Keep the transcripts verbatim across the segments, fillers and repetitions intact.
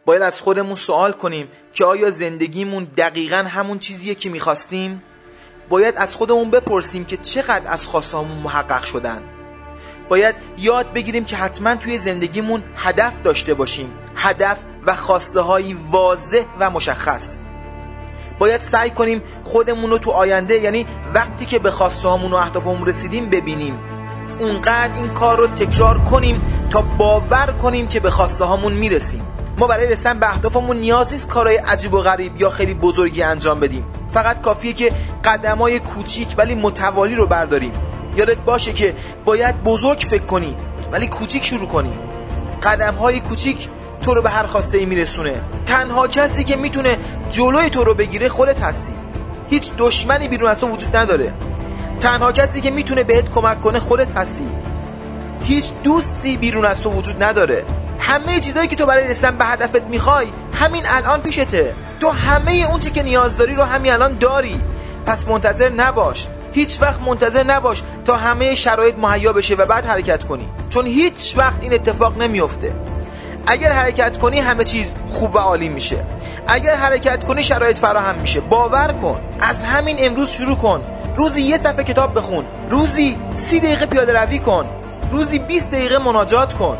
باید از خودمون سوال کنیم که آیا زندگیمون دقیقاً همون چیزیه که میخواستیم؟ باید از خودمون بپرسیم که چقدر از خواستهامون محقق شدن. باید یاد بگیریم که حتما توی زندگیمون هدف داشته باشیم، هدف و خواسته هایی واضح و مشخص. باید سعی کنیم خودمون رو تو آینده، یعنی وقتی که به خواسته هامون و اهدافمون رسیدیم، ببینیم. اونقدر این کار رو تکرار کنیم تا باور کنیم که به خواسته هامون میرسیم. ما برای رسیدن به اهدافمون نیاز نیست کارهای عجیب و غریب یا خیلی بزرگی انجام بدیم. فقط کافیه که قدم‌های کوچیک ولی متوالی رو برداریم. یادت باشه که باید بزرگ فکر کنی ولی کوچیک شروع کنی. قدم‌های کوچیک تو رو به هر خواسته‌ای میرسونه. تنها کسی که میتونه جلوی تو رو بگیره خودت هستی. هیچ دشمنی بیرون از تو وجود نداره. تنها کسی که میتونه بهت کمک کنه خودت هستی. هیچ دوستی بیرون از تو وجود نداره. همه چیزایی که تو برای رسیدن به هدفت میخوای همین الان پیشته. تو همه اون چه که نیاز داری رو همین الان داری. پس منتظر نباش. هیچ وقت منتظر نباش تا همه شرایط مهیا بشه و بعد حرکت کنی، چون هیچ وقت این اتفاق نمیفته. اگر حرکت کنی همه چیز خوب و عالی میشه. اگر حرکت کنی شرایط فراهم میشه. باور کن. از همین امروز شروع کن. روزی یه صفحه کتاب بخون. روزی سی دقیقه پیاده روی کن. روزی بیست دقیقه مناجات کن.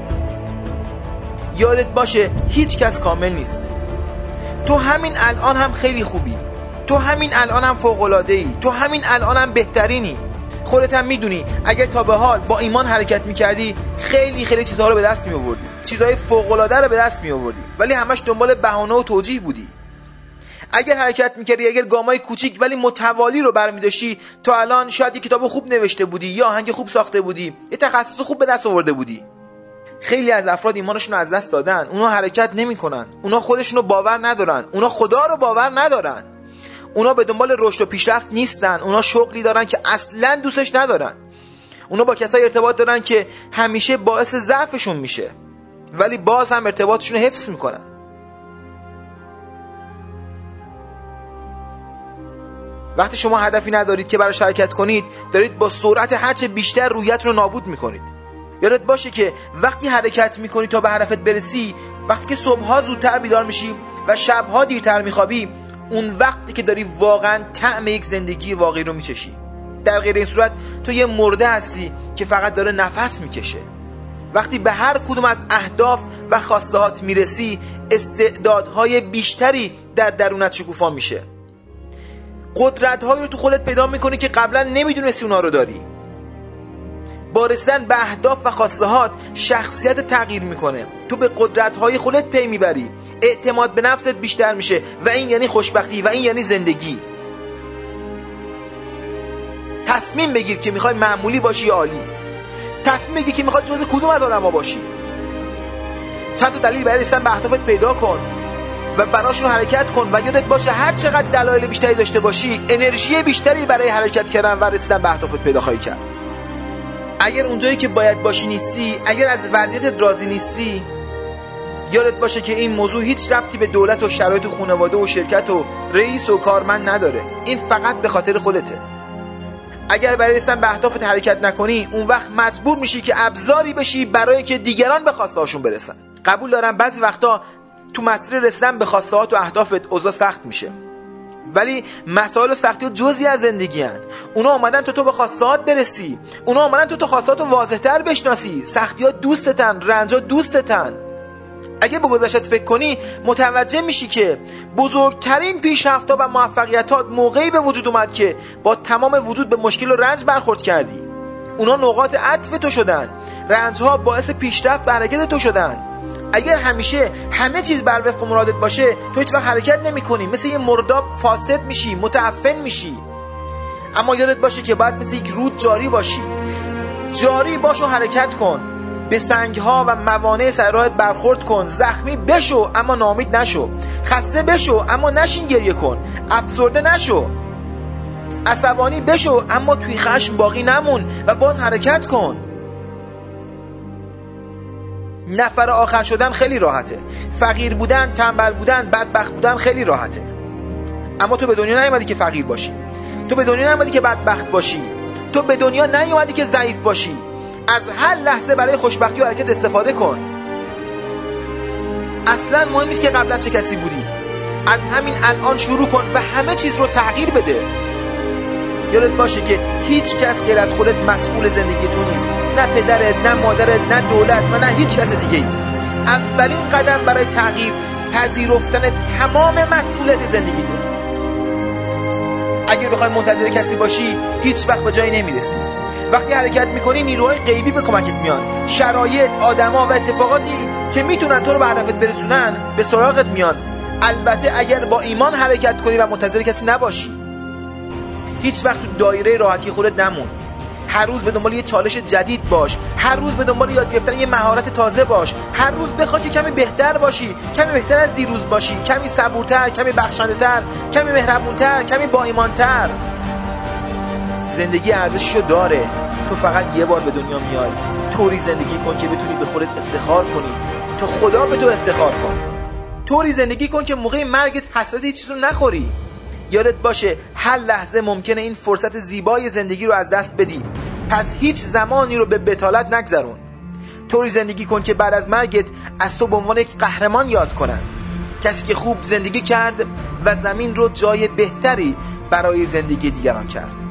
یادت باشه هیچ کس کامل نیست. تو همین الان هم خیلی خوبی. تو همین الان هم فوق‌العاده‌ای. تو همین الان هم بهترینی. خودت هم میدونی اگر تا به حال با ایمان حرکت میکردی خیلی خیلی چیزها رو به دست میآوردی. چیزهای فوق‌العاده رو به دست میآوردی. ولی همش دنبال بهانه و توجیه بودی. اگر حرکت میکردی، اگر گامای کوچیک ولی متوالی رو برمی‌داشتی، تا الان شاید یک کتاب خوب نوشته بودی، یا آهنگ خوب ساخته بودی، یه تخصص خوب به دست آورده بودی. خیلی از افراد ایمانشون رو از دست دادن. اونا حرکت نمی‌کنن. اونا خودشون رو باور ندارن. اونا خدا رو باور ندارن. اونا به دنبال رشد و پیشرفت نیستن. اونا شغلی دارن که اصلاً دوستش ندارن. اونا با کسایی ارتباط دارن که همیشه باعث ضعفشون میشه، ولی باز هم ارتباطشون رو حفظ میکنن. وقتی شما هدفی ندارید که براش حرکت کنید، دارید با سرعت هرچه بیشتر رویت رو نابود میکنید. یادت باشه که وقتی حرکت میکنی تا به هدفت برسی، وقتی که صبحها زودتر بیدار میشی و شبها دیرتر میخوابی، اون وقتی که داری واقعا طعم یک زندگی واقعی رو میچشی. در غیر این صورت تو یه مرده هستی که فقط داره نفس میکشه. وقتی به هر کدوم از اهداف و خواستهات میرسی، استعدادهای بیشتری در درونت شکوفا میشه. قدرت‌هایی رو تو خودت پیدا میکنی که قبلا نمیدونستی اونا رو داری. با رسیدن به اهداف و خواستهات شخصیت تغییر میکنه. تو به قدرت‌های خودت پی میبری. اعتماد به نفست بیشتر میشه و این یعنی خوشبختی و این یعنی زندگی. تصمیم بگیر که میخوای معمولی باشی یا عالی. تصمیم بگیر که میخوای جزء کدوم از آدم‌ها باشی. چند تا دلیل برای رسیدن به اهدافت پیدا کن و براشون حرکت کن و یادت باشه هر چقدر دلایل بیشتری داشته باشی، انرژی بیشتری برای حرکت کردن و رسیدن به اهدافت پیدا خواهی کرد. اگر اونجایی که باید باشی نیستی، اگر از وضعیتت راضی نیستی، یادت باشه که این موضوع هیچ ربطی به دولت و شرایط و خانواده و شرکت و رئیس و کارمند نداره. این فقط به خاطر خودته. اگر برای رسیدن به اهدافت حرکت نکنی، اون وقت مجبور میشی که ابزاری بشی برای اینکه دیگران به خواسته هاشون برسن. قبول دارم بعضی وقتا تو مسیر رسیدن به خواستهات و اهدافت اوضاع سخت میشه، ولی مسائل و سختی‌ها جزئی از زندگی هن. اونا اومدن تو تو به خواستهات برسی. اونا اومدن تو تو خواستهات رو واضح‌تر بشناسی. سختی‌ها دوستتن، رنج‌ها دوستتن. اگه به گذشتت فکر کنی، متوجه میشی که بزرگترین پیشرفت‌ها و موفقیتات موقعی به وجود اومد که با تمام وجود به مشکل و رنج برخورد کردی. اونا نقاط عطف تو شدن. رنج‌ها باعث پیشرفت و حرکت تو شدن. اگر همیشه همه چیز بر وفق مرادت باشه، تو هیچ وقت حرکت نمی‌کنی. مثل یه مرداب فاسد میشی، متعفن میشی. اما یادت باشه که باید مثل یک رود جاری باشی. جاری باش و حرکت کن. به سنگ‌ها و موانع سر راهت برخورد کن. زخمی بشو اما ناامید نشو. خسته بشو اما نشین گریه کن. افسرده نشو. عصبانی بشو اما توی خشم باقی نمون و باز حرکت کن. نفر آخر شدن خیلی راحته. فقیر بودن، تنبل بودن، بدبخت بودن خیلی راحته. اما تو به دنیا نیومدی که فقیر باشی. تو به دنیا نیومدی که بدبخت باشی. تو به دنیا نیومدی که ضعیف باشی. از هر لحظه برای خوشبختی و حرکت استفاده کن. اصلا مهم نیست که قبلا چه کسی بودی. از همین الان شروع کن و همه چیز رو تغییر بده. یادت باشه که هیچ کس غیر از خودت مسئول زندگی تو نیست. نه پدرت، نه مادرت، نه دولت و نه هیچ کس دیگه ای. اولین قدم برای تغییر پذیرفتن تمام مسئولیت زندگیته. اگر بخوای منتظر کسی باشی هیچ وقت به جایی نمیرسی. وقتی حرکت میکنی نیروهای غیبی به کمکت میان. شرایط، آدما و اتفاقاتی که میتونن تو رو به هدفت برسونن به سراغت میان. البته اگر با ایمان حرکت کنی و منتظر کسی نباشی. هیچ وقت تو دایره راحتی خودت نمون. هر روز به دنبال یه چالش جدید باش. هر روز به دنبال یاد گرفتن یه مهارت تازه باش. هر روز بخواد که کمی بهتر باشی، کمی بهتر از دیروز باشی، کمی صبورتر، کمی بخشنده‌تر، کمی مهربونتر، کمی با ایمانتر. زندگی ارزششو داره. تو فقط یه بار به دنیا میای. طوری زندگی کن که بتونی به خودت افتخار کنی، تا خدا به تو افتخار کنه. طوری زندگی کن که موقع مرگت حسرت هیچ چیز رو نخوری. یادت باشه هر لحظه ممکنه این فرصت زیبای زندگی رو از دست بدی. پس هیچ زمانی رو به بتالت نگذرون. طوری زندگی کن که بعد از مرگت از تو به عنوان یک قهرمان یاد کنن. کسی که خوب زندگی کرد و زمین رو جای بهتری برای زندگی دیگران کرد.